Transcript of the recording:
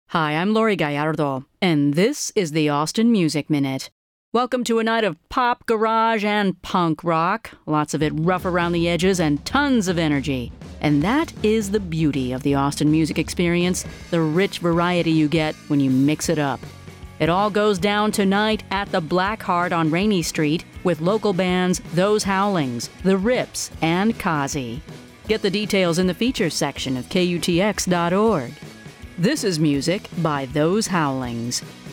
Hi, I'm Lori Gallardo, and this is the Austin Music Minute. Welcome to a night of pop, garage, and punk rock. Lots of it rough around the edges and tons of energy. And that is the beauty of the Austin music experience, the rich variety you get when you mix it up. It all goes down tonight at the Black Heart on Rainey Street with local bands Those Howlings, The Rips, and Kazi. Get the details in the features section of KUTX.org. This is music by Those Howlings.